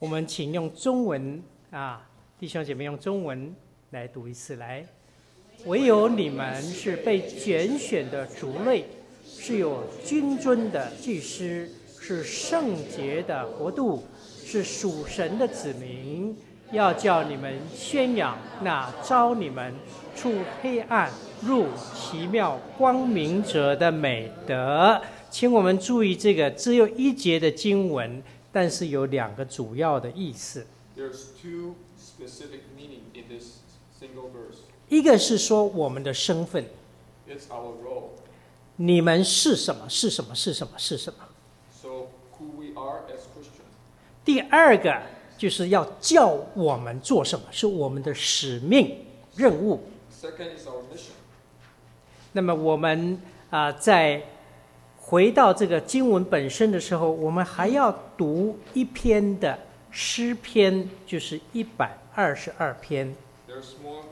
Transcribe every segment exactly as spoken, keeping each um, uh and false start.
我们请用中文啊，弟兄姐妹用中文来读一次来。唯有你们是被拣选的族类，是有君尊的祭司，是圣洁的国度，是属神的子民，要叫你们宣扬那召你们出黑暗入奇妙光明者的美德。请我们注意，这个只有一节的经文，但是有两个主要的意思。 There's two specific meaning in this single verse. 一个是说我们的身份， It's our role. 你们是什么？是什么？是什么？是什么？ So who we are as Christians. 第二个就是要叫我们做什么，是我们的使命任务。 Second is our mission. 那么我们啊、呃，在回到这个经文本身的时候，我们还要读一篇的诗篇，就是一百二十二篇。 There's more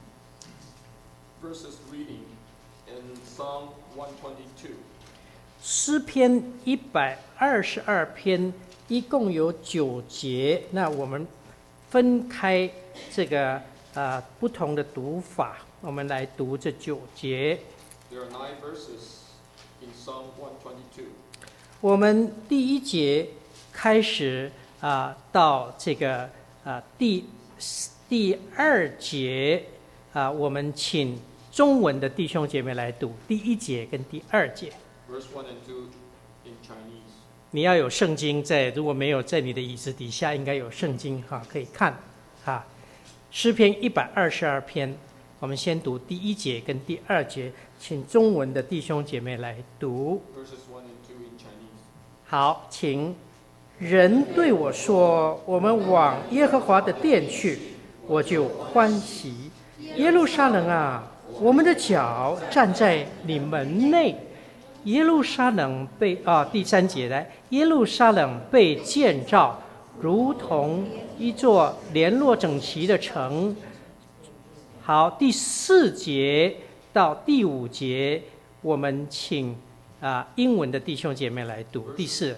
verses reading in Psalm one twenty-two. 诗篇一百二十二篇一共有九节，那我们分开这个呃不同的读法，我们来读这九节。 There are nine verses in Psalm one twenty-two. 我们第一节开始啊、呃，到这个啊、呃、第第二节啊、呃，我们请中文的弟兄姐妹来读第一节跟第二节。 Verse one and two in Chinese. 你要有圣经在，如果没有，在你的椅子底下应该有圣经哈，可以看哈。诗篇一百二十二篇，我们先读第一节跟第二节，请中文的弟兄姐妹来读。 Verses one and two in Chinese. 好，请。人对我说：“我们往耶和华的殿去，我就欢喜。耶路撒冷啊，我们的脚站在你门内。耶路撒冷被啊，第三节来，耶路撒冷被建造，如同一座联络整齐的城。”好，第四节到第五节，我们请啊英文的弟兄姐妹来读。第四。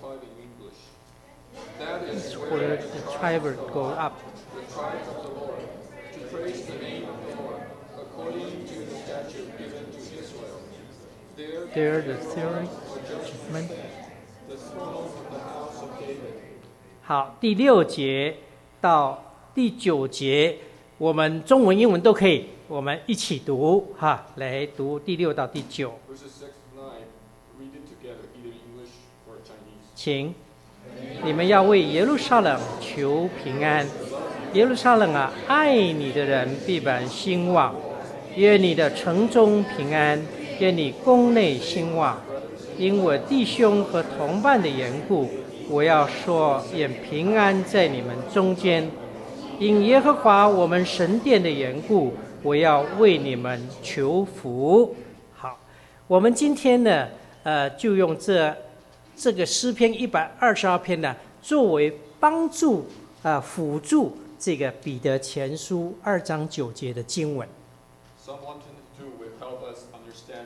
That is where the tribes go up. the tribes of the Lord, to praise the name of the Lord, according to the statute given to Israel. There, There the theory judgment. the throne of the house of David. 好，第六节到第九节，我们中文、英文都可以，我们一起读哈，来读第六到第九。 Verses six to nine, read it together, either English or Chinese. 请。你们要为耶路撒冷求平安，耶路撒冷啊，爱你的人必然兴旺。愿你的城中平安，愿你宫内兴旺。因我弟兄和同伴的缘故，我要说，愿平安在你们中间。因耶和华我们神殿的缘故，我要为你们求福。好，我们今天呢，呃，就用这。这个诗篇一百二十二篇呢，作为帮助啊、呃、辅助这个彼得前书二章九节的经文。 Psalm one twenty-two will help us understand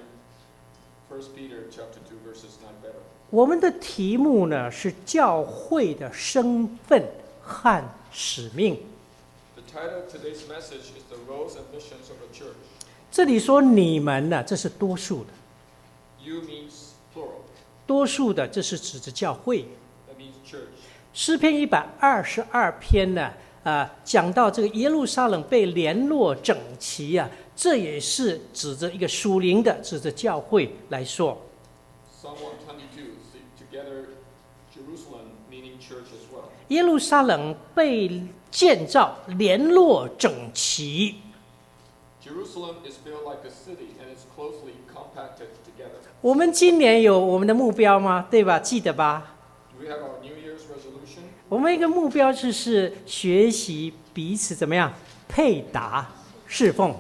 First Peter chapter two verses nine better. 我们的题目呢是教会的身份和使命。 The title of today's message is the roles and missions of the church. 这里说你们呢，这是多数的。 You means plural. 多数的，这是指着教会。 That means church. 诗篇一百二十二篇呢，啊、呃，讲到这个耶路撒冷被联络整齐啊，这也是指着一个属灵的，指着教会来说。 Psalm one twenty-two, together Jerusalem meaning church as well. 耶路撒冷被建造，联络整齐。 Jerusalem is built like a city and is closely compacted together. 我们今年有我们的目标吗？对吧？记得吧？ Do we have our New Year's resolution? 我们一个目标就是学习彼此怎么样配搭侍奉。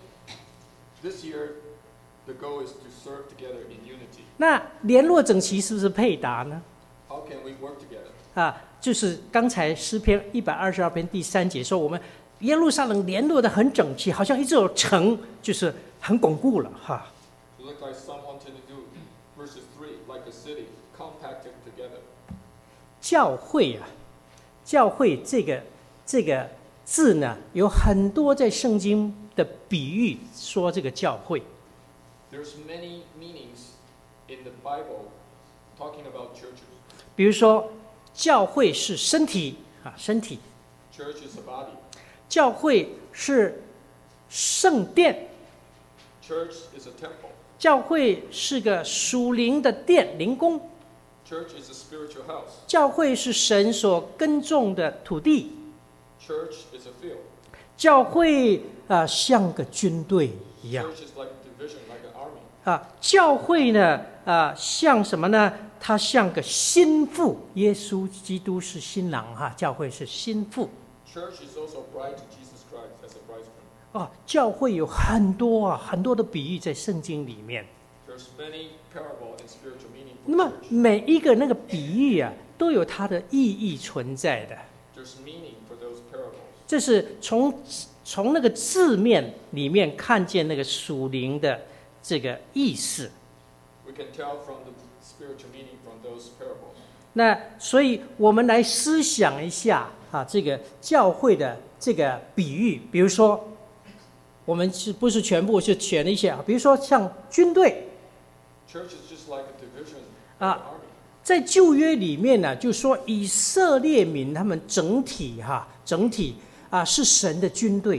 This year, the goal is to serve together in unity. 那联络整齐是不是配搭呢？ How can we work together? 啊，就是刚才诗篇一百二十二篇第三节说，我们耶路撒冷联络的很整齐，好像一座城就是很巩固了哈。 To look like Psalm one twenty-two, verses three, like a city compacted together. 教会啊， 教会这个这个字呢，有很多在圣经的比喻说这个教会。 There's many meanings in the Bible talking about churches. 比如说，教会是身体啊，身体； Church is a body. 教会是圣殿， Church is a temple. 教会是个属灵的殿，灵宫； Church is a spiritual house. 教会是神所耕种的土地； Church is a field. 教会啊、呃，像个军队一样 Church is like a division, like an army. 啊。教会呢啊、呃，像什么呢？它像个新妇，耶稣基督是新郎哈、啊，教会是新妇。 Church is also a bride to Jesus Christ as a bridegroom. 哦，教会有很多啊，很多的比喻在圣经里面。 There's many parable and spiritual meaning 那 for 么 church. 每一个那个比喻啊，都有它的意义存在的。 There's meaning for those parables. 这是从从那个字面里面看见那个属灵的这个意思。 We can tell from the spiritual meaning from those parables. 那所以我们来思想一下啊，这个教会的这个比喻，比如说，我们是不是全部是选了一些啊？比如说像军队。 Church is just like a division of 啊 an army. 在旧约里面呢，就说以色列民他们整体哈、啊，整体啊是神的军队。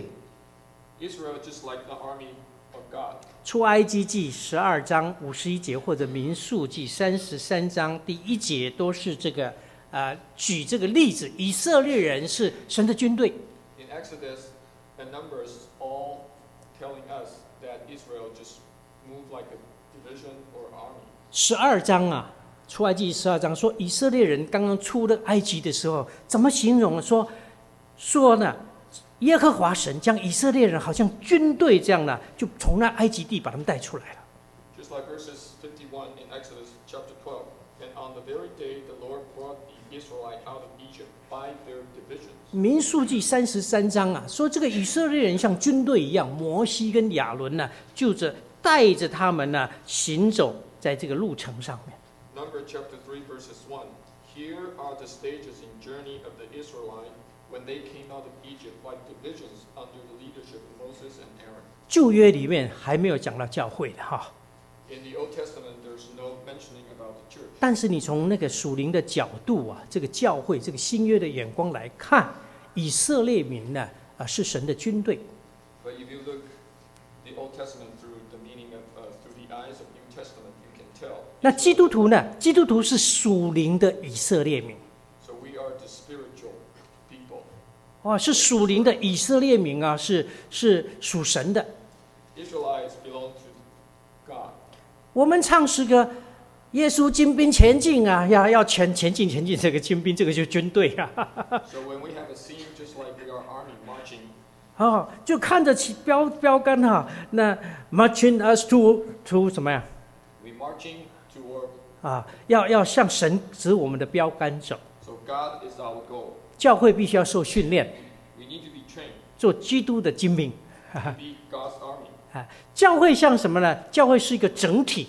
Israel just like the army of God. 出埃及记十二章五十一节，或者民数记三十三章第一节，都是这个呃举这个例子，以色列人是神的军队。 In Exodus and Numbers, all telling us that Israel just moved like a division or army. 十二章啊，出埃及十二章说以色列人刚刚出了埃及的时候，怎么形容？说说呢？ 耶和华神将以色列人好像军队这样呢，就从那埃及地把他们带出来了。 Just like verses fifty-one in Exodus chapter twelve. And on the very day the Lord brought the Israelites out of Egypt by their divisions. 民数记三十三章啊，说这个以色列人像军队一样，摩西跟亚伦呢，就着带着他们呢行走在这个路程上面。 Number chapter three verses one. Here are the stages in journey of the Israelites when they came out of Egypt by divisions under the leadership of Moses and Aaron. 旧约里面还没有讲到教会的哈， In the Old Testament, there's no mentioning about the church. 但是你从那个属灵的角度啊，这个教会这个新约的眼光来看，以色列民呢啊是神的军队。 But if you look the Old Testament through the meaning of uh, through the eyes of New Testament, you can tell. 那基督徒呢？基督徒是属灵的以色列民。 So we are the spiritual people. 哇，是属灵的以色列民啊，是是属神的。 Israelites belong to God. 我们唱诗歌，耶稣精兵前进啊，要要前前进前进，这个精兵，这个就是军队啊。 So when we have a scene just like we are army marching, 哦，就看着起标标杆哈、啊，那 marching us to to 什么呀？ we marching toward. 啊，要要向神指我们的标杆走。 So God is our goal. 教会必须要受训练， We need to be trained 做基督的精兵。 to be God's army. 啊，教会像什么呢？教会是一个整体。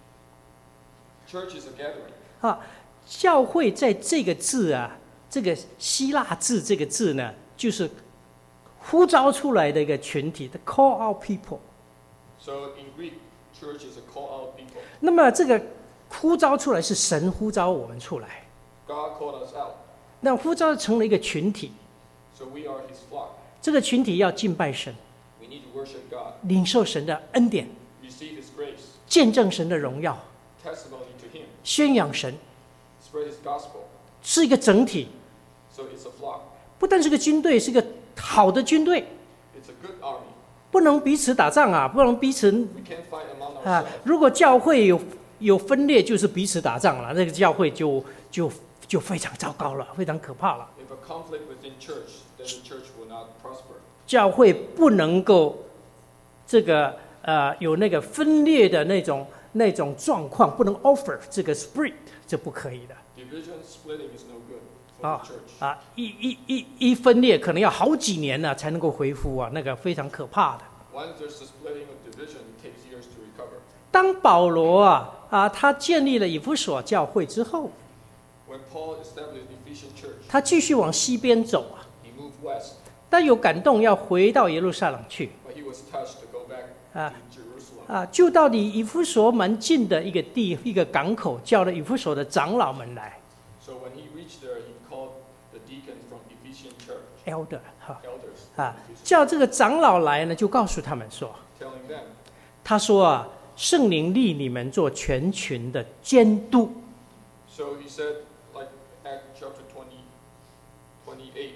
Church is a gathering. 啊，教会在这个字啊，这个希腊字这个字呢，就是呼召出来的一个群体的 call out people。 So in Greek, church is a call out people. 那么这个呼召出来是神呼召我们出来， God called us out. 那呼召成了一个群体， So we are His flock. 这个群体要敬拜神， We need to worship God, 领受神的恩典， receive His grace, 见证神的荣耀， testimony to Him, 宣扬神， spread His gospel. 是一个整体， So it's a flock. 不但是个军队，是个好的军队， It's a good army. 不能彼此打仗啊，不能彼此 We can't fight among 啊 ourselves.， 如果教会有有分裂，就是彼此打仗了，那个教会就就就非常糟糕了，非常可怕了。 If a conflict within church, then the church will not prosper. 教会不能够这个呃有那个分裂的那种那种状况，不能 offer 这个 spirit， 这不可以的 Division splitting is no good for 啊 the church. 啊！一一一一分裂，可能要好几年呢才能够恢复啊，那个非常可怕的。 Once there's a splitting of division, it takes years to recover. 当保罗啊啊他建立了以弗所教会之后， When When Paul established the Ephesian church, 他继续往西边走啊， he moved west, 但有感动要回到耶路撒冷去 but he was touched to go back Ah. to Jerusalem. 啊，就到离以弗所蛮近的一个地一个港口，叫了以弗所的长老们来 So when he reached there, he called the deacons from Ephesian church, elder 哈 elders, 啊， from Ephesian 叫这个长老来呢，就告诉他们说， telling them, 他说啊，圣灵立你们做全群的监督。 so he said, like Acts chapter twenty, twenty-eight,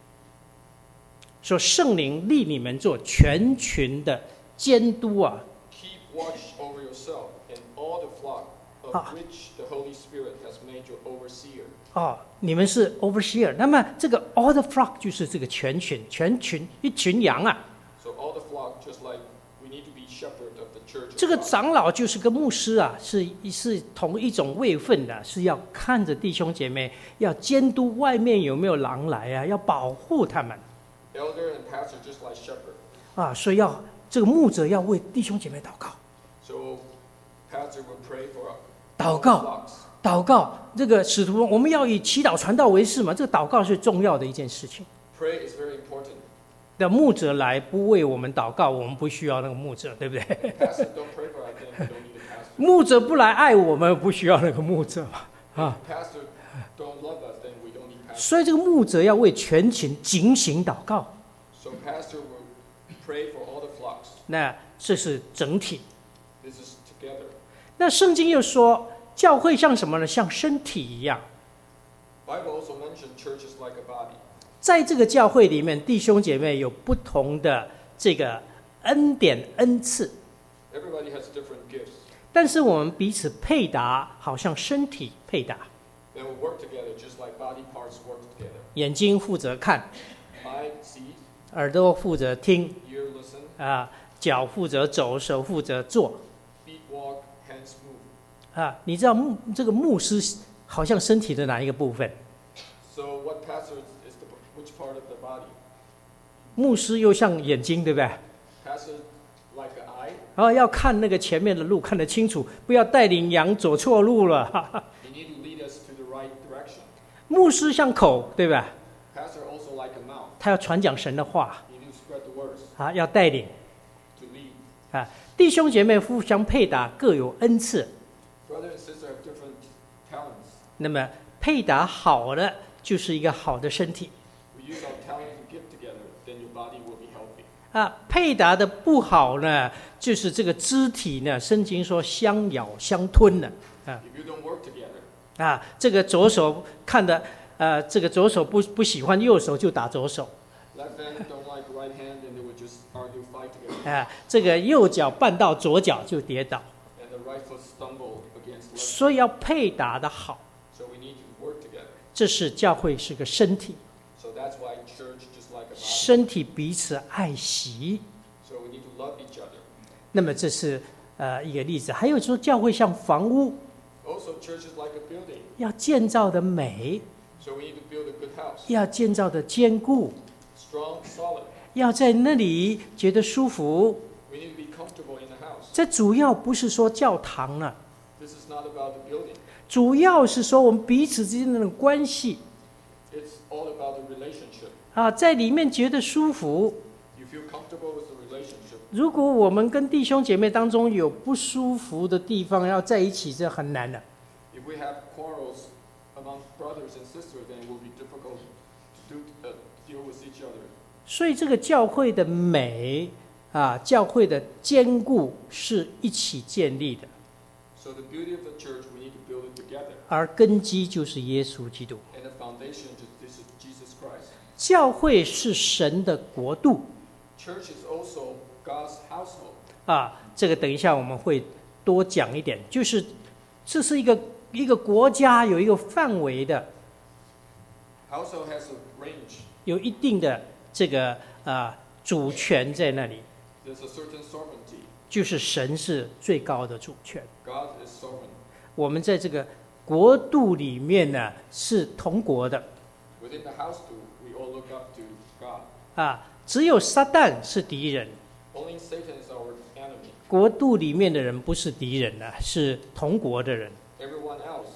说圣灵立你们做全群的监督啊， keep watch over yourself and all the flock of Ah. which the Holy Spirit has made you overseer. 哦，你们是 overseer， 那么这个 all the flock 就是这个全群，全群一群羊啊。 So all the flock, just like we need to be shepherd of the church. 这个 of God. 长老就是跟牧师啊，是是同一种位分的，是要看着弟兄姐妹，要监督外面有没有狼来啊，要保护他们 Elder and pastor just like shepherd. 啊，所以要这个牧者要为弟兄姐妹祷告， So pastor will pray for 祷 all the 告， flocks. 祷告。这个使徒，我们要以祈祷传道为事嘛，这个祷告是重要的一件事情。 Pray is very important. 那牧者来不为我们祷告，我们不需要那个牧者，对不对？ Pastor don't pray for us, then we don't need a pastor. 牧者不来爱我们，不需要那个牧者嘛。啊， Pastor don't love us, then we don't need pastor. 所以这个牧者要为全群警醒祷告。 So pastor will pray for all the flocks. 那这是整体。 This is together. 那圣经又说，教会像什么呢？像身体一样。 Bible also mentioned church is like a body. 在这个教会里面，弟兄姐妹有不同的这个恩典恩赐， Everybody has different gifts. 但是我们彼此配搭，好像身体配搭。 Then we work together just like body parts work together. 眼睛负责看， Eye sees, 耳朵负责听， ear listen, 啊，脚负责走，手负责做。 feet walk, hands move. 啊，你知道牧这个牧师好像身体的哪一个部分？ So what pastor is, is the, which part of the body? 牧师又像眼睛，对不对？ Pastor like an eye. 然后要看那个前面的路看得清楚，不要带领羊走错路了。哈哈 You need to lead us to the right direction. 牧师像口，对吧？ Pastor also like a mouth. 他要传讲神的话 You need to spread the words 啊，要带领 to lead. 啊。弟兄姐妹互相配搭，各有恩赐。 Brother and sister have different talents. 那么配搭好了，就是一个好的身体 We use our talent and gift together, then your body will be healthy. 啊。配搭的不好呢，就是这个肢体呢，圣经说相咬相吞了 If you don't work together, 啊。这个左手看的呃，这个左手不不喜欢右手就打左手 left hand don't like right hand, and they would just argue, fight together. 啊。这个右脚绊到左脚就跌倒， And the right foot stumble against left. 所以要配搭的好。 So we need to work together. 这是教会是个身体， So that's why church just like a body. 身体彼此爱惜。 So we need to love each other. 那么这是呃一个例子，还有说教会像房屋， Also, church is like a building. 要建造的美， So we need to build a good house. 要建造的坚固， Strong, solid. 要在那里觉得舒服。 We need to be comfortable in the house. 这主要不是说教堂了， This is not about the building. 主要是说我们彼此之间的那种关系 It's all about the relationship. 啊，在里面觉得舒服。 You feel comfortable with the relationship. 如果我们跟弟兄姐妹当中有不舒服的地方，要在一起这很难的。 If we have quarrels among brothers and sisters, then it will be difficult to do, uh, deal with each other. 所以这个教会的美啊，教会的坚固是一起建立的， So the beauty of the church, we need to build it together. 而根基就是耶稣基督。 And the foundation, just this is Jesus Christ. 教会是神的国度 Church is also God's household. 啊，这个等一下我们会多讲一点，就是这是一个一个国家有一个范围的， Household has a range. 有一定的这个啊主权在那里， There's a certain sovereignty. 就是神是最高的主权。 God is sovereign. 我们在这个国度里面呢是同国的 Within the household, we all look up to God. 啊，只有撒旦是敌人。 Only Satan is our enemy. 国度里面的人不是敌人啊，是同国的人 Everyone else is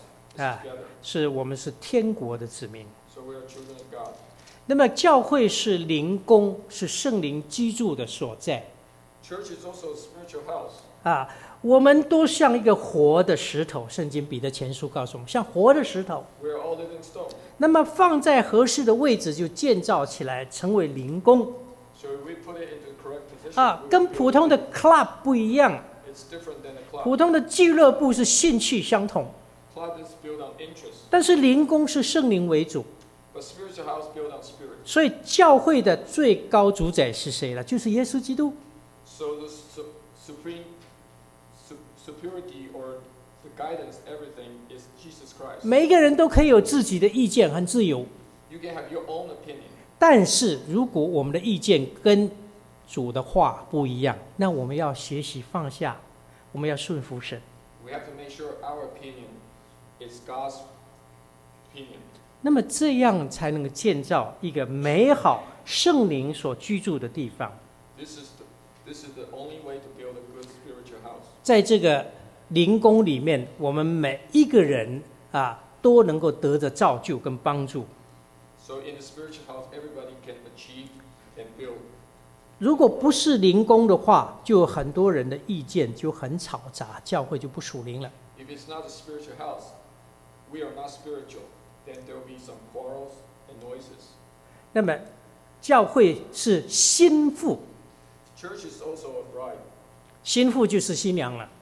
啊 together. 是我们是天国的子民。 So we are children of God. 那么教会是灵宫，是圣灵居住的所在 Church is also a spiritual house. 啊。我们都像一个活的石头，圣经彼得前书告诉我们，像活的石头。 We are all living stones. 那么放在合适的位置，就建造起来，成为灵宫 So if we put it into the correct position, 啊。 we 跟 will 普通的 club 不一样， it's different than a 普 club. 通的俱乐部是兴趣相同， Club is built on interest, 但是灵宫是圣灵为主。 but spiritual house built on spirit. 所以教会的最高主宰是谁了？就是耶稣基督。 So the su- supreme su- superiority or the guidance, everything is Jesus Christ. 每一个人都可以有自己的意见，很自由。 You can have your own opinion. 但是如果我们的意见跟主的话不一样，那我们要学习放下，我们要顺服神。 We have to make sure our opinion is God's opinion. 那么这样才能够建造一个美好圣灵所居住的地方。 This is the, this is the only way to build a good spiritual house. 在这个灵宫里面，我们每一个人啊都能够得着造就跟帮助。 So in the spiritual house, everybody can achieve and build. 如果不是灵宫的话，就有很多人的意见就很吵杂，教会就不属灵了。 If it's not a spiritual house, we are not spiritual. Then there will be some quarrels and noises. 那么，教会是心腹， Church is also a bride. 心腹就是新娘了。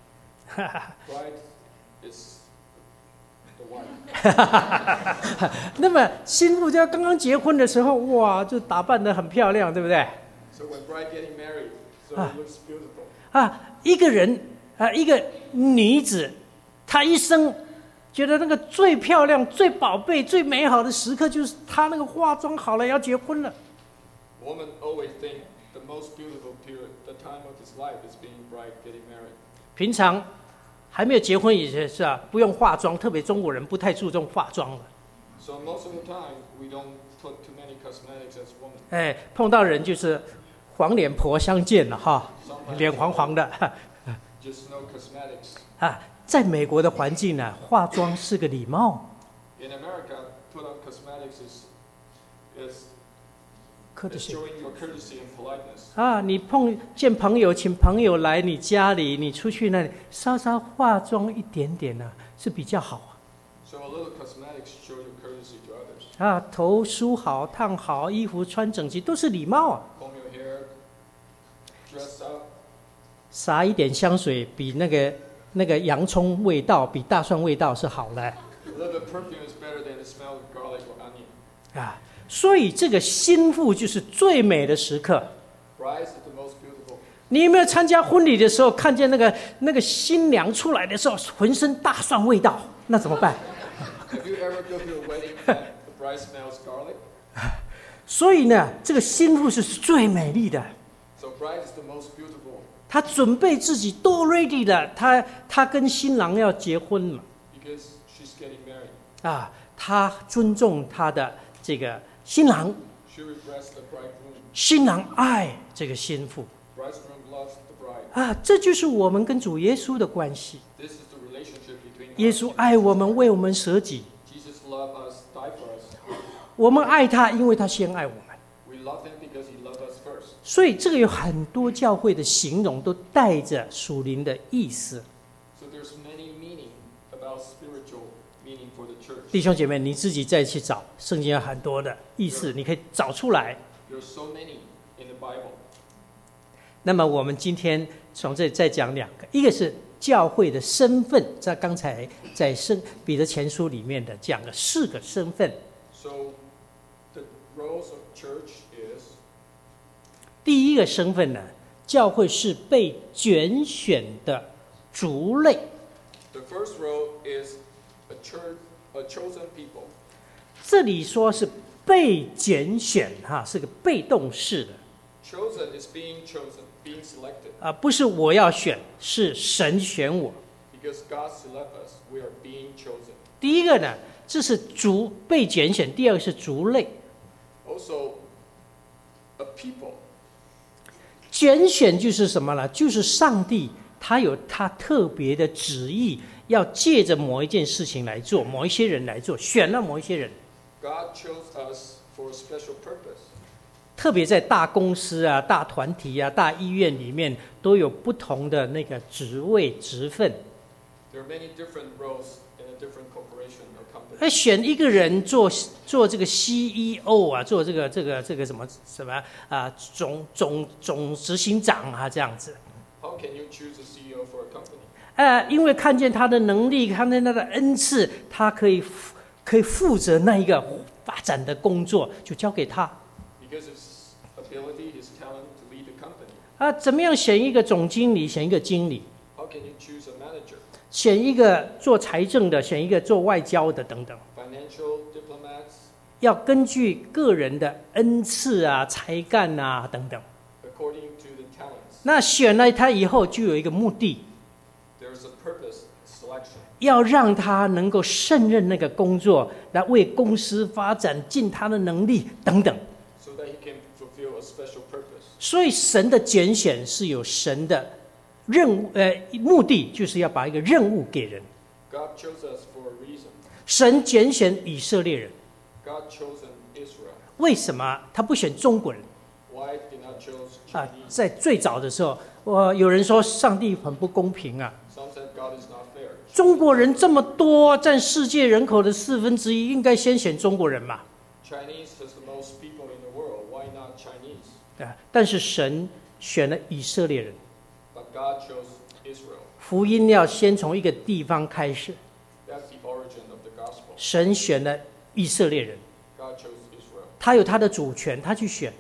Bride is the wife. 那么，心腹就刚刚结婚的时候，哇，就打扮得很漂亮，对不对？ So when bride getting married, so Ah. it looks beautiful. 啊，一个人啊，一个女子，她一生觉得那个最漂亮、最宝贝、最美好的时刻，就是她那个化妆好了要结婚了。 Women always think the most beautiful period, the time of his life, is being bride getting married. 平常还没有结婚以前是啊，不用化妆，特别中国人不太注重化妆了。 So most of the time, we don't put too many cosmetics as women. 哎，碰到人就是黄脸婆相见了哈， Sometimes 脸黄黄的 just no cosmetics. 啊。在美国的环境呢，化妆是个礼貌， In America, put on cosmetics is is, 客 is 气 showing your courtesy and politeness. 啊。你碰见朋友，请朋友来你家里，你出去那里稍稍化妆一点点呢、啊，是比较好 So a little cosmetics show your courtesy to others. 啊。头梳好、烫好，衣服穿整齐，都是礼貌啊。 Comb your hair, dress up. 撒一点香水，比那个那个洋葱味道，比大蒜味道是好的 A little bit of perfume is better than the smell of garlic or onion. 啊。所以这个心腹就是最美的时刻。 Bride is the most beautiful. 你有没有参加婚礼的时候，看见那个那个新娘出来的时候，浑身大蒜味道，那怎么办？ Have you ever go to a wedding and the bride smells garlic? 所以呢，这个心腹是最美丽的。 So bride is the most beautiful 她准备自己都 ready 了，她她跟新郎要结婚嘛， because she's getting married. 啊，她尊重她的这个新郎， She regrets the bridegroom. 新郎爱这个心腹 Bridegroom loves the bride. 啊，这就是我们跟主耶稣的关系。 This is the relationship between 耶 us 稣 and 爱我们，为我们舍己， Jesus loved us, died for us. 我们爱他，因为他先爱我们。 We love him because he loved us first. 所以这个有很多教会的形容都带着属灵的意思。 So there's many meaning about spiritual meaning for the church. 弟兄姐妹，你自己再去找，圣经有很多的意思，你可以找出来。 There's so many in the Bible. 那么我们今天从这里再讲两个，一个是教会的身份，在刚才在圣彼得前书里面的讲了四个身份。 So the roles of church is 第一个身份呢，教会是被拣选的族类。 the first role is a church, a chosen people. 这里说是被拣选，哈，是个被动式的。 Chosen is being chosen, being selected. 啊，不是我要选，是神选我。 Because God select us, we are being chosen. 第一个呢，这是族被拣选；第二个是族类。 Also, a people. 拣选就是什么呢？就是上帝他有他特别的旨意， 要借着某一件事情来做，某一些人来做，选了某一些人。 God chose us for a special purpose. 特别在大公司啊、大团体啊、大医院里面，都有不同的那个职位、职分。 There are many different roles in a different corporation or company. 那选一个人做做这个 C E O 啊，做这个这个这个什么什么啊，总总总执行长啊，这样子。 How can you choose a C E O for a company? 呃，因为看见他的能力，看见他的恩赐，他可以可以负责那一个发展的工作，就交给他。 Because of his ability, his talent to lead the company. 啊，怎么样选一个总经理，选一个经理？ How can you choose a manager? 选一个做财政的，选一个做外交的，等等。 Financial diplomats, 要根据个人的恩赐啊、才干啊等等。 according to the talents. 那选了他以后，就有一个目的， There's a purpose selection. 要让他能够胜任那个工作，来为公司发展尽他的能力等等。 So that he can fulfill a special purpose. 所以神的拣选是有神的任务，呃，目的就是要把一个任务给人。 God chose us for a reason. 神拣选以色列人， God chosen Israel. 为什么他不选中国人？ Why did not choose 啊， Chinese? 在最早的时候，我有人说上帝很不公平啊， Some said God is not fair. 中国人这么多，占世界人口的四分之一，应该先选中国人嘛？ Chinese has the most people in the world. Why not Chinese? 啊，但是神选了以色列人， But God chose Israel. 福音要先从一个地方开始， That's the origin of the gospel. 神选了以色列人， God chose Israel. 他有他的主权，他去选，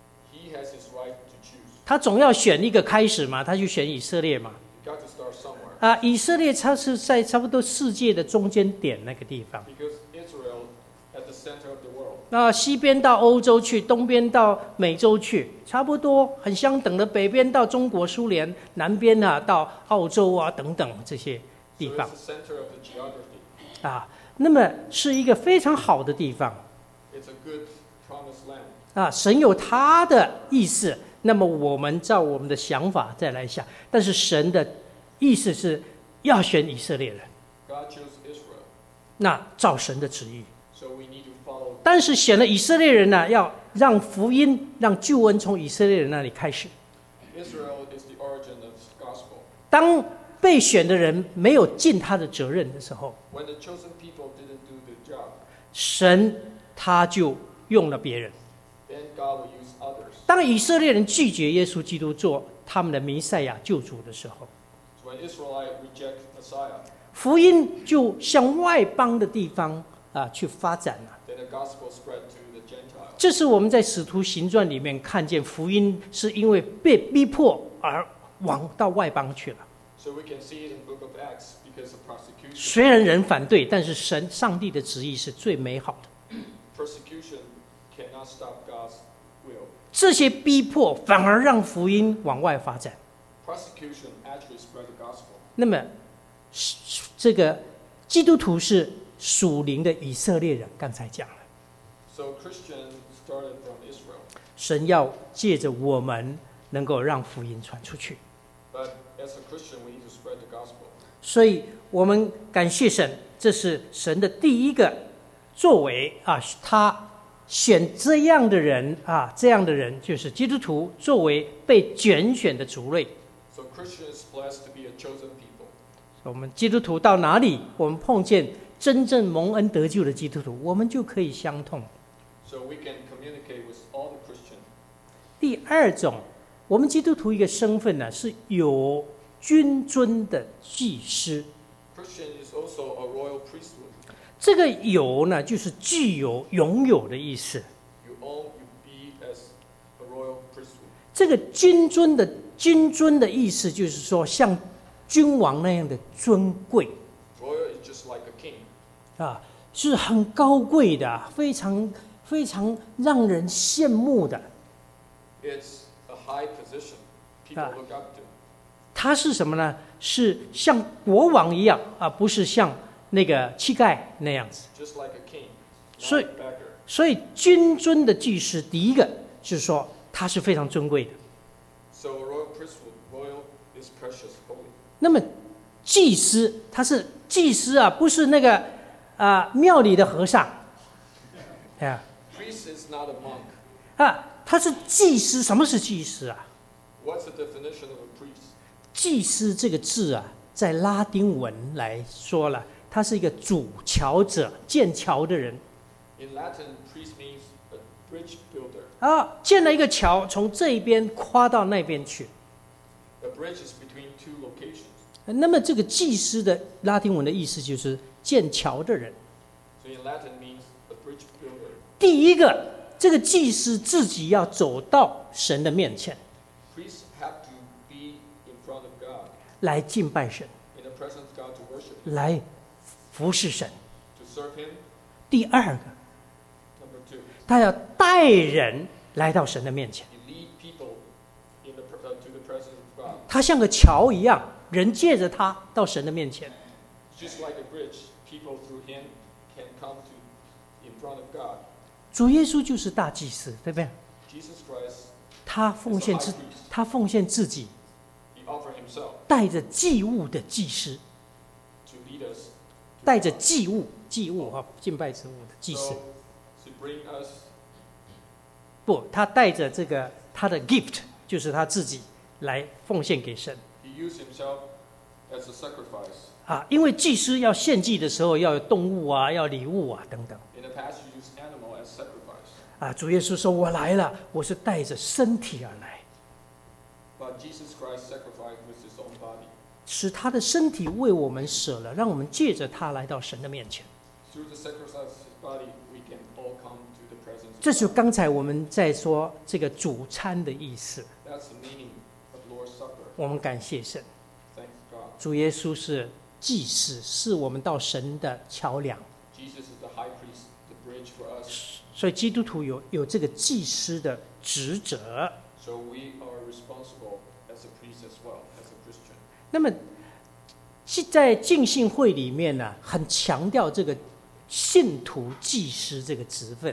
He has his right to choose. 他总要选一个开始嘛，他去选以色列嘛。 You got to start somewhere. 啊，以色列它是在差不多世界的中间点那个地方。 Because Israel at the center of the world. 那西边到欧洲去，东边到美洲去，差不多很相等的。北边到中国、苏联，南边啊到澳洲啊等等这些地 So 方 it's the center of the geography. 啊，那么是一个非常好的地方 It's a good promised land. 啊。神有他的意思，那么我们照我们的想法再来想，但是神的意思是要选以色列人， God chose Israel. 那照神的旨意。 So we need to follow. 但是选了以色列人呢，要让福音、让救恩从以色列人那里开始。 Israel is the origin of the gospel. 当被选的人没有尽他的责任的时候， When the chosen people didn't do the job, 神他就用了别人。 then God will use others. 当以色列人拒绝耶稣基督做他们的弥赛亚救主的时候， So when Israelites reject Messiah, 福音就向外邦的地方啊去发展了。 then the gospel spread to the Gentiles. 这是我们在使徒行传里面看见，福音是因为被逼迫而往到外邦去了。 So we can see it in the book of Acts because of persecution. 虽然人反对，但是神上帝的旨意是最美好的。 Persecution cannot stop God's will. 这些逼迫反而让福音往外发展。 Persecution actually spread the gospel. 那么，这个基督徒是属灵的以色列人，刚才讲了， So Christians started from Israel. 神要借着我们能够让福音传出去。 But as a Christian, we need to spread the gospel. 所以我们感谢神，这是神的第一个作为啊，他选这样的人啊，这样的人就是基督徒作为被拣选的族类。 So Christians blessed to be a chosen people. 我们基督徒到哪里，我们碰见真正蒙恩得救的基督徒，我们就可以相通。 So we can communicate with all the Christians. 第二种，我们基督徒一个身份呢，是有君尊的祭司。 Christian is also a royal priesthood. 这个有呢，就是具有、拥有的意思。 You own, you be as a royal priesthood. 这个君尊的君尊的意思，就是说像君王那样的尊贵 Royal is just like a king. 啊，是很高贵的，非常非常让人羡慕的。 It's a high position people Ah. look up to. 他是什么呢？是像国王一样啊，不是像那个乞丐那样子。 Just like a king, not 所以 a beggar. 所以君尊的祭司，第一个就是说他是非常尊贵的。 So a royal priesthood, royal is precious, holy. 那么祭司他是祭司啊，不是那个啊、庙里的和尚，啊 Priest is not a monk. 啊，他是祭司。什么是祭司啊？ What's the definition of a priest? 祭司这个字啊，在拉丁文来说了，他是一个主桥者，建桥的人 In Latin, priest means a bridge builder. 啊，建了一个桥，从这一边跨到那边去。 A bridge is between two locations. 那么这个祭司的拉丁文的意思就是建桥的人。 So in Latin means a bridge builder. 第一个，这个祭司自己要走到神的面前 Priests have to be in front of God, 来敬拜神， in the presence of God to worship Him, 来服侍神。 to serve Him. 第二个， Number two, 他要带人来到神的面前， you lead people in the, pr- uh, to the presence of God. 他像个桥一样，人借着他到神的面前。 Just like a bridge, people through Him can come to in front of God. 主耶稣就是大祭司，对不对？ Jesus Christ, 他奉献自，他奉献自己， He offered Himself 带着祭物的祭司， to lead us. to 带着 God. 祭物，祭物哈，敬拜之物的祭司。 So, to bring us, 不，他带着这个他的 gift，就是他自己来奉献给神 He used Himself as a sacrifice. 啊。因为祭司要献祭的时候要有动物啊，要礼物啊等等 In the past, you used animal as sacrifice. 啊。主耶稣说：“我来了，我是带着身体而来， But Jesus Christ sacrificed with His own body. 使他的身体为我们舍了，让我们借着他来到神的面前。” Through the sacrifice of His body, we can all come to the presence 这 of 就 God. 刚才我们在说这个主餐的意思。 That's the meaning of Lord's Supper. 我们感谢神， Thanks God. 主耶稣是祭司，是我们到神的桥梁。 Jesus is the high priest, the bridge for us. 所以基督徒有有这个祭司的职责。 So we are responsible as a priest as well, as a Christian. 那么，是在浸信会里面呢，很强调这个信徒祭司这个职分。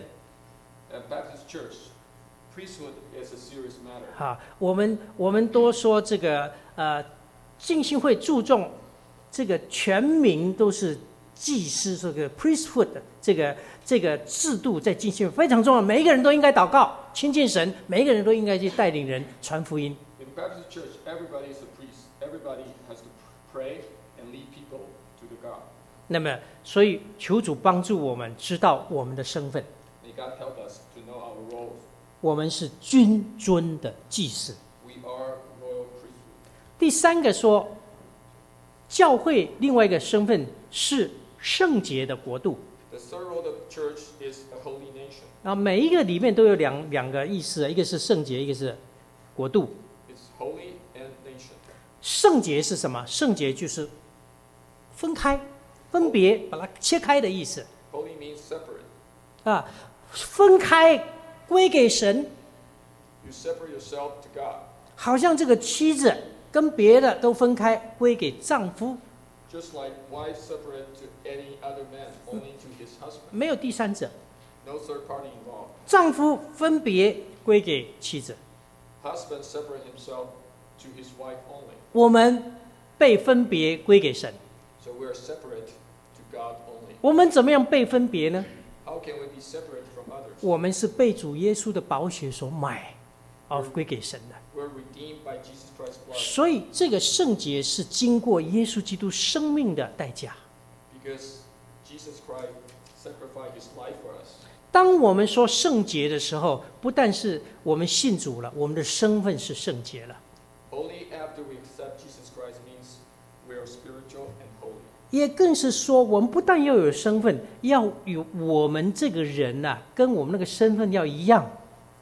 At Baptist Church, priesthood is a serious matter. 哈，我们我们都说这个呃，浸信会注重这个全民都是祭司，这个 priesthood 这个这个制度在浸信会非常重要，每一个人都应该祷告亲近神，每一个人都应该去带领人传福音。 In Baptist Church, everybody is a priest. Everybody has to pray and lead people to the God. 那么，所以求主帮助我们知道我们的身份， May God help us to know our roles. 我们是君尊的祭司。 We are royal priesthood. 第三个说，教会另外一个身份是圣洁的国度。 The third role of church is a holy nation. 啊，每一个里面都有两两个意思，一个是圣洁，一个是国度。 It's holy and nation. 圣洁是什么？圣洁就是分开、分别，把它切开的意思 Holy means separate. 啊，分开归给神， You separate yourself to God. 好像这个妻子跟别的都分开，归给丈夫， Just like wife separate to any other man, only to his husband. 没有第三者。 No third party involved. 丈夫分别归给妻子， Husband separate himself to his wife only. 我们被分别归给神。 So we are separate to God only. 我们怎么样被分别呢？ How can we be separate from others? 我们是被主耶稣的宝血所买，而归给神的。 We're redeemed by Jesus Christ's blood 所以这个圣洁是经过耶稣基督生命的代价。 because Jesus Christ sacrificed his life for us. 当我们说圣洁的时候，不但是我们信主了，我们的身份是圣洁了， Only after we accept Jesus Christ means we are spiritual and holy. 也更是说，我们不但要有身份，要有我们这个人呐、啊，跟我们那个身份要一样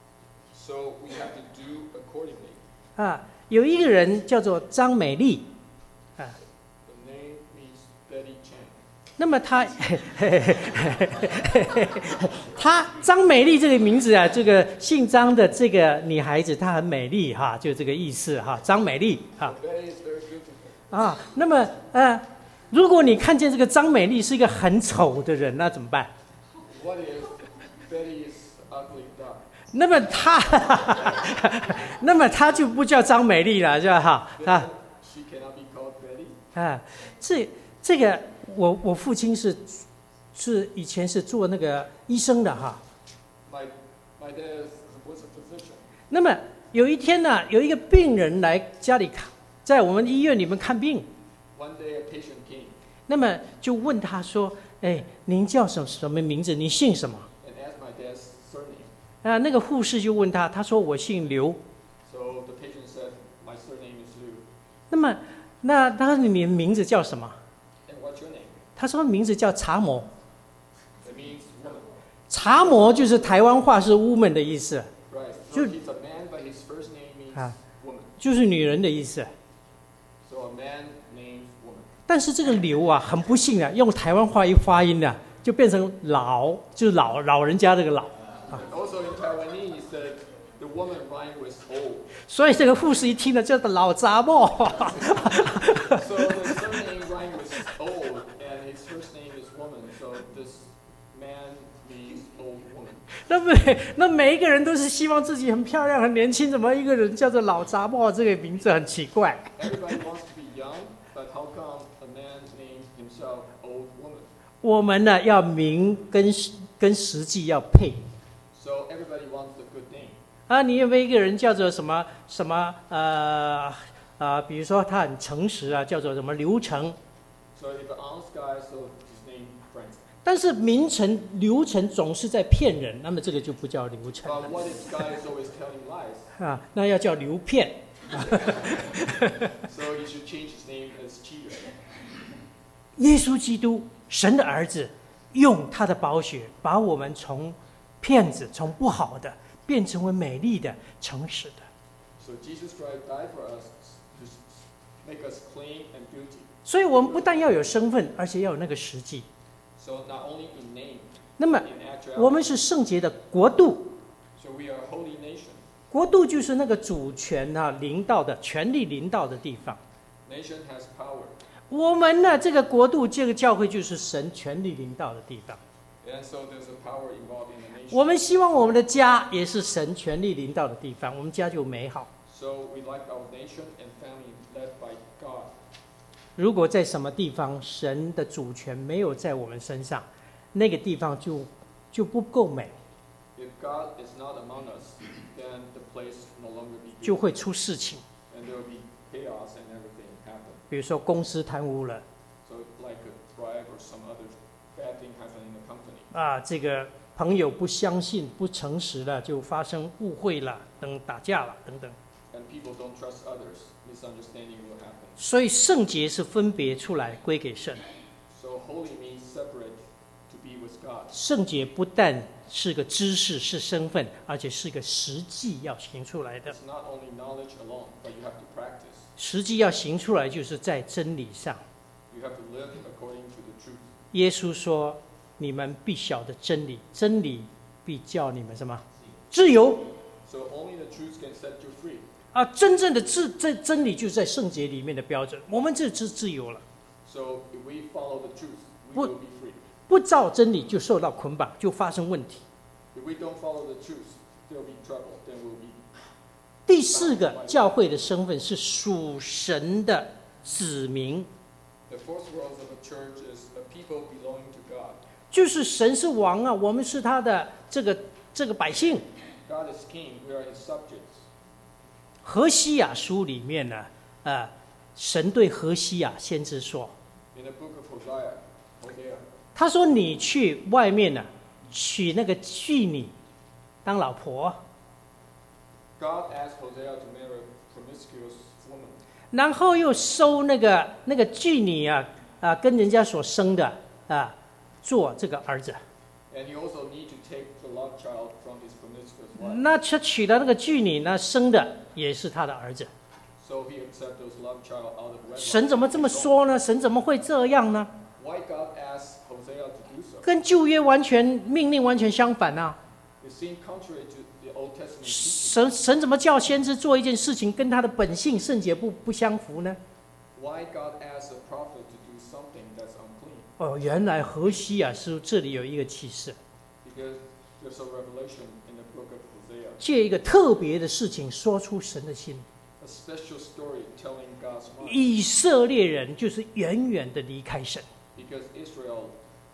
So we have to do accordingly. 啊。有一个人叫做张美丽啊， The name means Betty Chan. 那么她，她张美丽这个名字啊，这个姓张的这个女孩子，她很美丽哈，就这个意思哈，张美丽哈 Betty is very beautiful. 啊。那么呃，如果你看见这个张美丽是一个很丑的人，那怎么办？ What if Betty is ugly duck? 那么她，那么她就不叫张美丽了，是吧？哈啊 Then she cannot be called Betty. 啊，这这个我我父亲是是以前是做那个医生的哈。 My my dad was a physician. 那么有一天呢，有一个病人来家里看，在我们医院里面看病。 One day a patient came. 那么就问他说：“哎，您叫什么什么名字？您姓什么？” And asked my dad's surname. 啊，那个护士就问他，他说：“我姓刘。” So the patient said, "My surname is Liu." 那么，那他说你的名字叫什么？ And what's your name? 他说名字叫查某。 It means woman. 查某就是台湾话是 woman 的意思。 Right. So he's a man, but his first name means woman. 就是女人的意思。 So a man named woman. 但是这个刘啊，很不幸啊，用台湾话一发音呢，就变成老，就是老老人家这个老。 Also in Taiwanese, the, the woman rhyme with old. 所以这个护士一听呢，叫老杂某。 So the surname rhyme with old, and his first name is woman. So this man means old woman. 那每那每一个人都是希望自己很漂亮、很年轻，怎么一个人叫做老杂某？这个名字很奇怪。 Everybody wants to be young, but how come a man named himself old woman? 我们呢，要名跟跟实际要配。 So everybody wants the good name. 啊，你有没有一个人叫做什么什么呃呃，比如说他很诚实啊，叫做什么刘成。 So if an honest guy, so his name Frank. 但是名臣刘成总是在骗人，那么这个就不叫刘成 But what if guy is always telling lies? 啊，那要叫刘骗。 So he should change his name as cheater. 耶稣基督，神的儿子，用他的宝血把我们从骗子、从不好的变成为美丽的、诚实的。 So Jesus Christ died for us to make us clean and beauty. 所以，我们不但要有身份，而且要有那个实际。 So not only in name, 那么， in actuality. 我们是圣洁的国度。 So we are a holy nation. 国度就是那个主权啊，临到的权力临到的地方。 Nation has power. 我们呢，这个国度，这个教会就是神权力临到的地方。 And so there's a power involved in the nation. 我们希望我们的家也是神权力临到的地方，我们家就美好。 So we like our nation and family led by God. 如果在什么地方神的主权没有在我们身上，那个地方就就不够美， If God is not among us, then the place no longer be 就 good. 会出事情。 And there will be chaos and everything happen. 比如说公司贪污了 So like a bribe or some other bad thing happen in the company. 啊，这个朋友不相信、不诚实了，就发生误会了，等打架了等等。 And people don't trust others, misunderstanding will happen. 所以圣洁是分别出来归给神。 So holy means separate to be with God. 圣洁不但是个知识、是身份，而且是个实际要行出来的。 It's not only knowledge alone, but you have to practice. 实际要行出来，就是在真理上。 You have to live according to the truth. 耶稣说：“你们必晓得真理，真理必叫你们什么？自由 So only the truth can set you free. 啊！真正的自这真理就是在圣洁里面的标准。我们这自自由了， So if we follow the truth, we What- will be free. 不照真理就受到捆绑，就发生问题。 If we don't follow the truth, there will be trouble. Then we'll be. 第四个教会的身份是属神的子民， The fourth role of a church is a people belonging to God. 就是神是王啊，我们是他的这个这个百姓。 God is king. We are his subjects. 何西雅书里面呢，呃，神对何西雅先知说， In the book of Hosea, Hosea, 他说你去外面呢，娶那个妓女当老婆， God asked Hosea to marry a promiscuous woman. 然后又收那个那个妓女啊啊跟人家所生的啊做这个儿子。 And he also need to take the love child from his promiscuous wife. 那他娶了那个妓女，那生的也是他的儿子。 So he accept those love child out of wedlock. 神怎么这么说呢？神怎么会这样呢？ Why God asked Hosea to do so? 跟旧约完全命令完全相反啊！ It seemed contrary to the Old Testament teaching. 神神怎么叫先知做一件事情，跟他的本性圣洁不不相符呢？ Why God asked a prophet to do something that's unclean? 哦，原来何西雅书这里有一个启示， Because there's a revelation in the book of Hosea, 借一个特别的事情说出神的心。 a special story telling God's mind. 以色列人就是远远的离开神， Because because Israel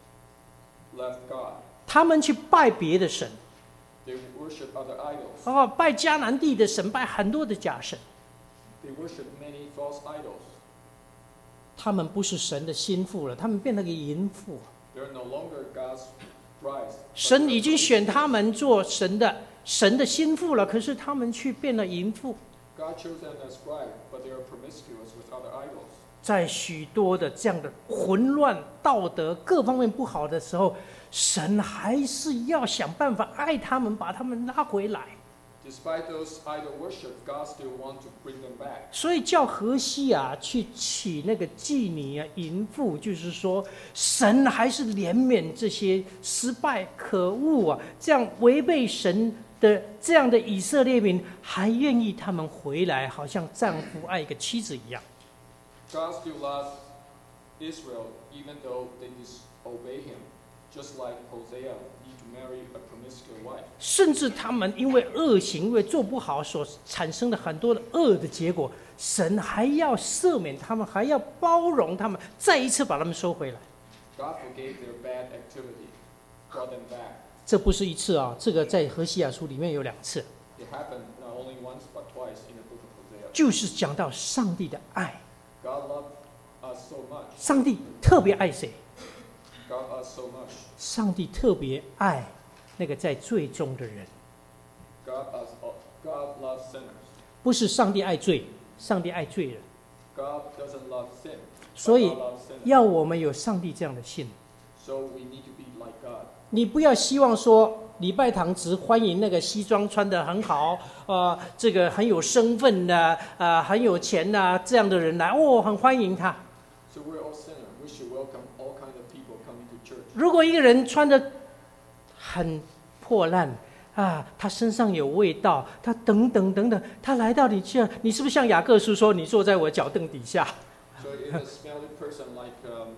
left God. 他们去拜别的神， They worship other idols. 哦，拜迦南地的神，拜很多的假神。 They worship many false idols. 他们不是神的心腹了，他们变成个淫妇。 They're no longer God's brides. 神已经选他们做神的神的心腹了，可是他们却变了淫妇。 God chose them as bride, but they are promiscuous with other idols. 在许多的这样的混乱、道德各方面不好的时候，神还是要想办法爱他们，把他们拉回来。 Despite those idol worship, God still wants to bring them back. 所以叫何西啊去娶那个妓女啊、淫妇，就是说，神还是怜悯这些失败、可恶啊，这样违背神的这样的以色列民，还愿意他们回来，好像丈夫爱一个妻子一样。 God still loves Israel even though they disobey him, just like Hosea need to marry a promiscuous wife. 甚至他们因为恶行，因为做不好所产生的很多的恶的结果，神还要赦免他们，还要包容他们，再一次把他们收回来。 God forgave their bad activity, brought them back. 这不是一次啊，这个在何西阿书里面有两次， It happened not only once but twice in the book of Hosea. 就是讲到上帝的爱。 God loved us so much. 上帝特别爱谁？ God loved us so much. 上帝特别爱那个在罪中的人， God loves, God loves sinners. 不是上帝爱罪，上帝爱罪人。 God doesn't love sin. 所以 God loves sinners. 要我们有上帝这样的心。 So we need to be like God. 你不要希望说礼拜堂只欢迎那个西装穿得很好，呃，这个很有身份的，呃，很有钱的这样的人来，哦，很欢迎他。 So we're all sinners. We should welcome all kinds of people coming to church. 如果一个人穿得很破烂啊，他身上有味道，他等等等等，他来到你这，你是不是像雅各书说，你坐在我脚凳底下？ So if a smelly person like um,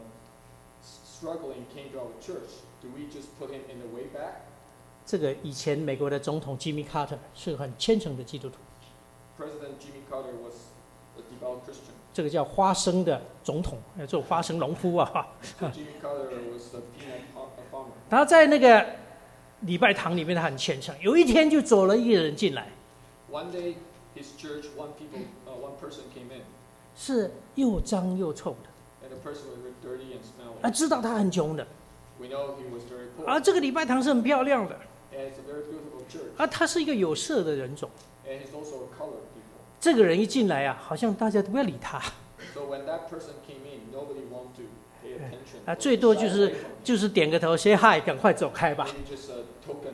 struggling came to our church, do we just put him in the way back? 这个以前美国的总统 Jimmy Carter 是很虔诚的基督徒， President Jimmy Carter was a devout Christian. 这个叫花生的总统，要做花生农夫啊。 So Jimmy Carter was a peanut farmer. 他在那个礼拜堂里面，他很虔诚。有一天就走了一个人进来， One day, his church, one people, uh, one person came in, 是又脏又臭的， and the person was very dirty and smelly. 啊，知道他很穷的， We know he was very poor, 而这个礼拜堂是很漂亮的， and it's a very beautiful church, 而他是一个有色的人种。 and he's also a colored people. 这个人一进来啊，好像大家都不要理他， So when that person came in, nobody wanted to pay attention. 啊， or 最多 shy 就是 away from him. 就是点个头 say hi， 赶快走开吧。 Maybe just a token,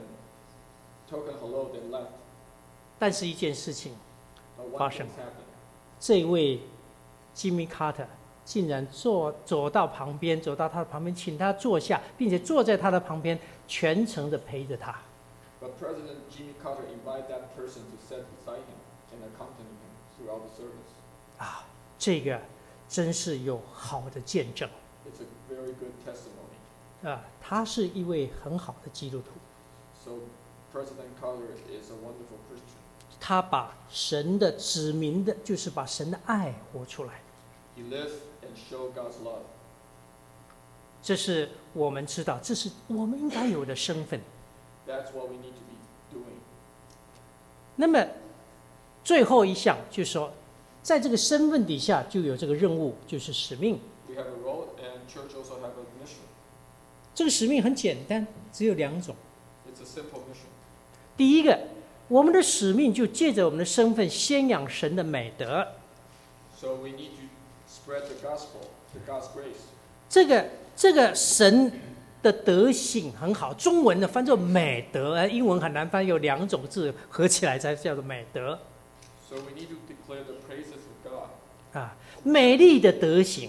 token hello, then left. 但是一件事情， But one Caution. thing happened. 这位 Jimmy Carter 竟然坐走到旁边，走到他的旁边，请他坐下，并且坐在他的旁边，全程的陪着他。 But President Jimmy Carter invited that person to sit beside him and accompany him throughout the service. 啊，这个真是有好的见证 It's a very good testimony. 啊！他是一位很好的基督徒， So President Carter is a wonderful Christian. 他把神的指明的，就是把神的爱活出来。 He lived and showed God's love. 这是我们知道，这是我们应该有的身份。 That's what we need to be doing. 那么最后一项就是说，在这个身份底下就有这个任务，就是使命。 We have a role, and church also have a mission. 这个使命很简单，只有两种。 It's a simple mission. 第一个，我们的使命就借着我们的身份宣扬神的美德。 So we need to spread the gospel, the God's grace. 这个这个神的德性很好，中文的翻作美德，呃，英文很难翻，有两种字合起来才叫做美德 So we need to declare the praises of God. 啊，美丽的德行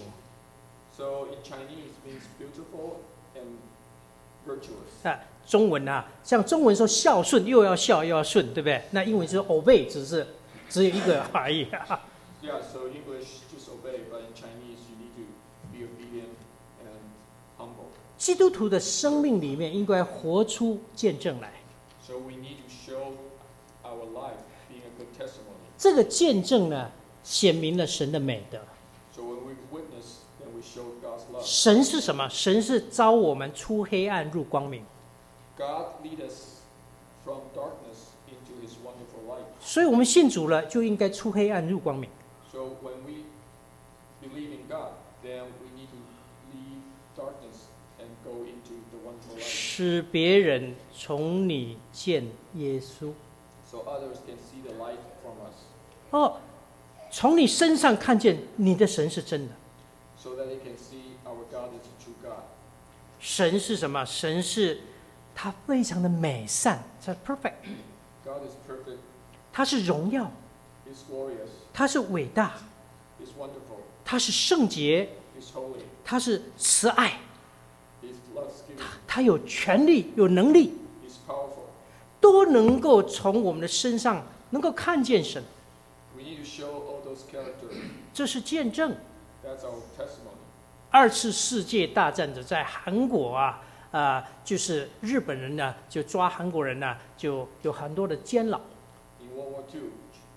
So in Chinese it means beautiful and virtuous. 啊。中文啊，像中文说孝顺，又要孝又要顺，对不对？那英文就是 obey， 只是只有一个而已。 Yeah, so English just obey, but in Chinese you need to be obedient and humble. 基督徒的生命里面应该活出见证来， So we need to show our life being a good testimony. 这个见证呢，显明了神的美德。 So when we witness, then we show God's love. love. 神是什么？神是召我们出黑暗入光明。 God lead us from darkness into His wonderful light. 所以我们信主了，就应该出黑暗入光明。 So when we believe in God, then we need to leave darkness and go into the wonderful light, 使别人从你见耶稣。 so others can see the light from us, 哦，从你身上看见你的神是真的。 so that they can see our God is a true God. 神是什么？神是他非常的美善，是 perfect， God is perfect, 他是荣耀， He's glorious, 他是伟大， He's wonderful, 他是圣洁， He's holy, 他是慈爱， He's love-giving, 他有权利，有能力， He's powerful. 都能够从我们的身上能够看见神。 We need to show all those characters. 这是见证。 That's our testimony. 二次世界大战的在韩国啊，啊、就是日本人呢就抓韩国人呢，就有很多的监牢。 In World War Two,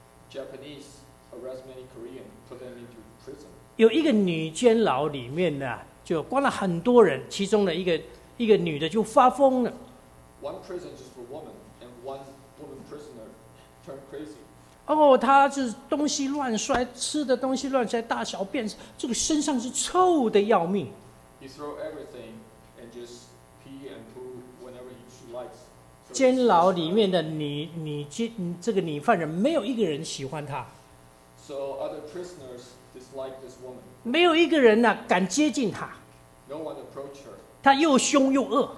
Japanese arrest many Koreans, put them into prison. 有一个女监牢里面呢，就关了很多人，其中的一个一个女的就发疯了。 One prison just for women, and one woman prisoner turned crazy. 哦，她就是东西乱摔，吃的东西乱摔，大小便，这个身上是臭的要命。 He throw everything and just pee and poo whenever he, she likes. So 监牢里面的女女监这个女犯人，没有一个人喜欢她， So other prisoners dislike this woman. 没有一个人呢敢接近她。 No one approached her. 她又凶又恶，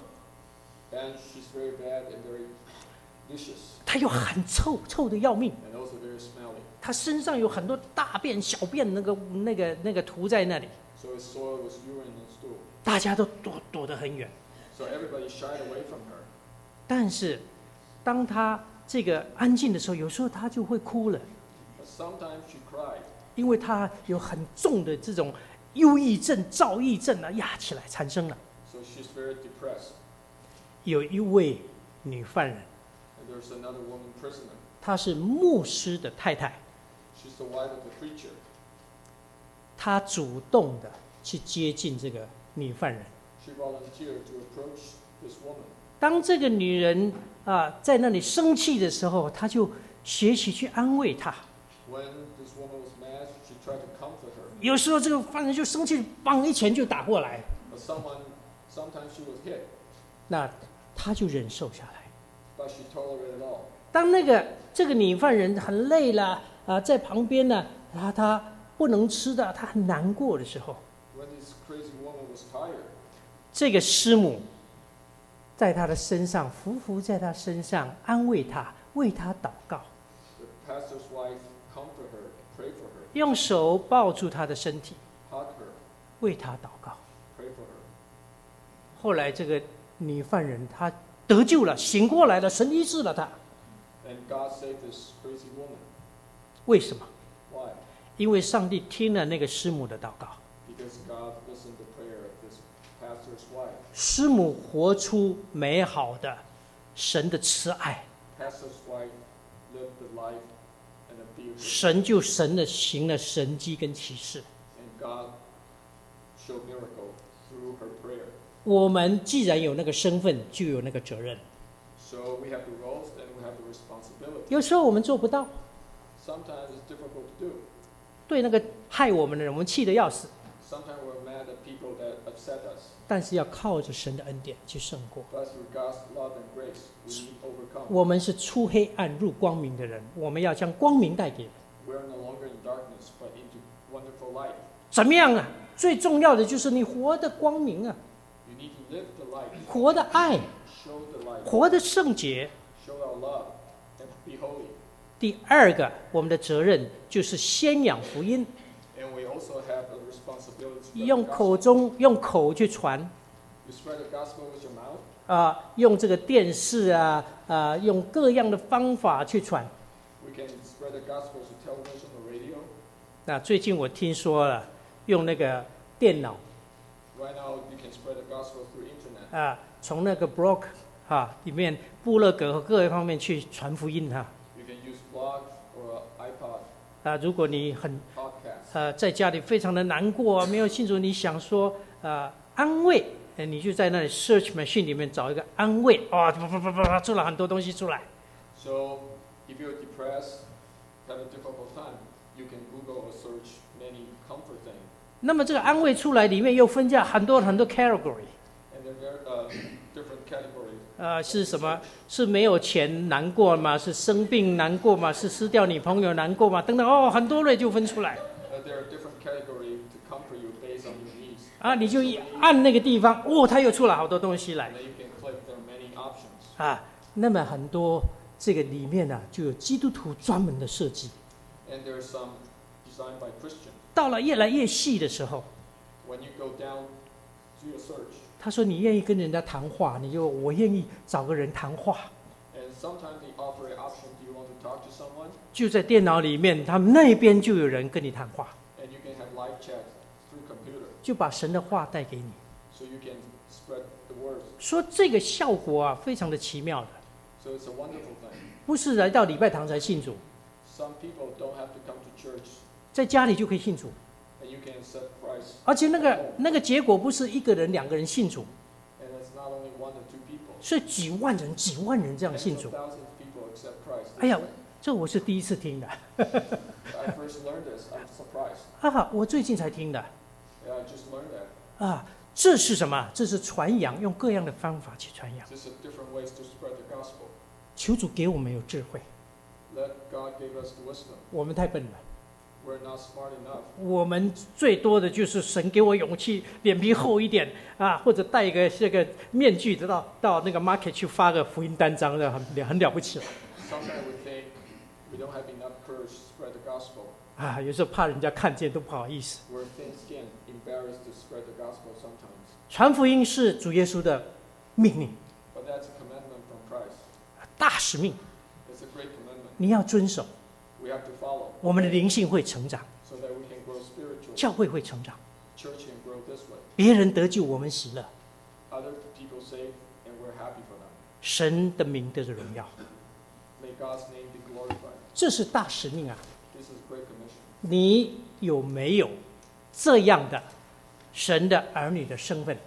And she's very bad and very vicious, 她又很臭，臭的要命。 and also very smelly. 她身上有很多大便、小便，那个、那个、那个涂在那里， So his soil was urine and stool. 大家都躲躲得很远。 So everybody shied away from her. 但是，当她这个安静的时候，有时候她就会哭了， But sometimes she cried 因为她有很重的这种忧郁症、躁郁症啊压起来产生了。 So she's very depressed. 有一位女犯人， And there's another woman prisoner. 她是牧师的太太， She's the wife of the preacher. 她主动的去接近这个女犯人。 She volunteered to approach this woman. 当这个女人啊在那里生气的时候，她就学习去安慰她。 When this woman was mad, she tried to comfort her. 有时候这个犯人就生气，梆一拳就打过来， But someone, sometimes she was hit, 那她就忍受下来。 but she tolerated it all. 当那个这个女犯人很累了啊，在旁边呢，她她不能吃的，她很难过的时候， When this crazy woman was tired, 这个师母在她的身上伏伏在她身上安慰她，为她祷告， the pastor's wife comforted her, prayed for her, 用手抱住她的身体， hugged her, 为她祷告。 prayed for her. 后来这个女犯人她得救了，醒过来了，神医治了她。 And God saved this crazy woman. 为什么？ Why? 因为上帝听了那个师母的祷告， Because God listened to prayer of this pastor's wife. 师母活出美好的神的慈爱， Pastor's wife lived the life and the beauty, 神就神的行了神迹跟奇事。 and God showed miracle through her prayer. 我们既然有那个身份，就有那个责任。 So we have the roles and we have the responsibility. 有时候我们做不到， Sometimes it's difficult to do. 对那个害我们的人，我们气得要死， Sometimes we're mad at people that upset us. 但是要靠着神的恩典去胜过。 But through God's love and grace, we need overcome. 我们是出黑暗入光明的人，我们要将光明带给人。 We are no longer in darkness, but into wonderful light. 怎么样啊？最重要的就是你活的光明啊， You need to live the light, 活的爱， show the light, 活的圣洁。 show our love, and be holy. 第二个，我们的责任就是宣扬福音， And we also have the responsibility to spread 用 the 口 gospel. 中用口去传 You spread the gospel with your mouth. 啊、用这个电视啊啊、用各样的方法去传。 We can spread the gospel through television or radio. 那最近我听说了，用那个电脑 Right now, you can spread the gospel through internet. 啊、从那个 blog 啊里面部落格和各个方面去传福音哈 You can use blog or iPod, 啊、如果你很 podcast. 呃，在家里非常的难过，没有信主，你想说呃安慰，你就在那里 search machine 里面找一个安慰，哇、哦，啪啪啪啪，出了很多东西出来。 So if you're depressed, have a difficult time, you can Google or search many comfort things. 那么这个安慰出来，里面又分下很多很多 category。 And they're very, uh, different categories. 呃，是什么？是没有钱难过吗？是生病难过吗？是失掉女朋友难过吗？等等，哦，很多类就分出来。 Uh, there are different categories to comfort you based on your needs. 啊，你就一按那个地方，哦，它又出了好多东西来。 And then you can click, there are many options. 啊，那么很多这个里面呢、啊，就有基督徒专门的设计。 And there are some designed by Christians. 到了越来越细的时候， When you go down to your search, 他说你愿意跟人家谈话，你就我愿意找个人谈话。 and sometimes they offer an option, do you want to talk to someone? 就在电脑里面，他们那边就有人跟你谈话， And you can have live chat through computer. 就把神的话带给你。 So you can spread the words. 说这个效果啊，非常的奇妙的， So it's a wonderful thing. 不是来到礼拜堂才信主， Some people don't have to come to church, 在家里就可以信主， and you can accept Christ. 而且那个那个结果不是一个人、两个人信主， And it's not only one or two people. 是几万人、几万人这样 Tens 信 of 主。 thousands of people accept Christ. 哎呀，这我是第一次听的， I first learned this. I'm surprised. 啊，我最近才听的。 Yeah, I just learned that. 啊，这是什么？这是传扬，用各样的方法去传扬。 This is different ways to spread the gospel. 求主给我们有智慧， Let God give us the wisdom. 我们太笨了。 We're not smart enough. 我们最多的就是神给我勇气，脸皮厚一点啊，或者戴一个这个面具，到到那个 market 去发个福音单张，这很很了不起了。 Sometimes we think we don't have enough courage to spread the gospel. 啊，有时候怕人家看见都不好意思。 We're thin-skinned, embarrassed to spread the gospel sometimes. 传福音是主耶稣的命令， But that's a commandment from Christ. 大使命， It's a great commandment. 你要遵守， We have to follow 我们的灵性会成长， so that we can grow spiritually. 教会会成长， Church can grow this way. 别人得救，我们喜乐， Other people saved, and we're happy for them. 神的名得着荣耀， May God's name be glorified. 这是大使命啊！ This is great commission. 你有没有这样的神的儿女的身份？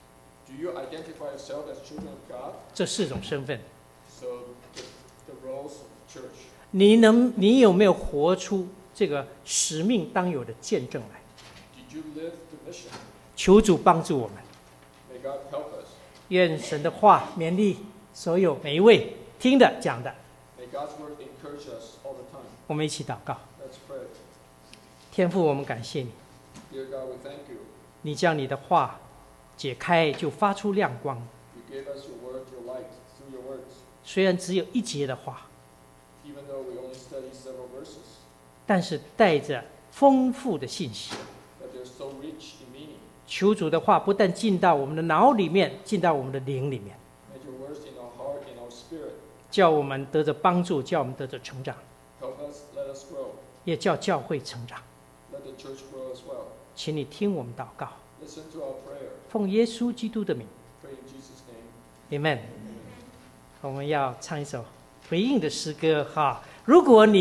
Do you identify yourself as children of God? 这四种身份， So the, the roles of church. 你能，你有没有活出这个使命当有的见证来？ Did you live the mission? 求主帮助我们， May God help us. 愿神的话勉励所有每一位听的讲的。 May God's word encourage us all the time. 我们一起祷告， Let's pray. 天父，我们感谢你， Dear God, we thank you. 你将你的话解开，就发出亮光。 You gave us your word, your light, through your words. 虽然只有一节的话， Even though we only study several verses, 但是带着丰富的信息。 but they're so rich in meaning. 求主的话不但进到我们的脑里面，进到我们的灵里面， May your words in our heart, in our spirit, 叫我们得着帮助，叫我们得着成长， help us, let us grow. 也叫教会成长。 Let the church grow as well. 请你听我们祷告， Listen to our prayer. 奉耶稣基督的名 Pray in Jesus' name. ，Amen。我们要唱一首回应的诗歌哈。如果你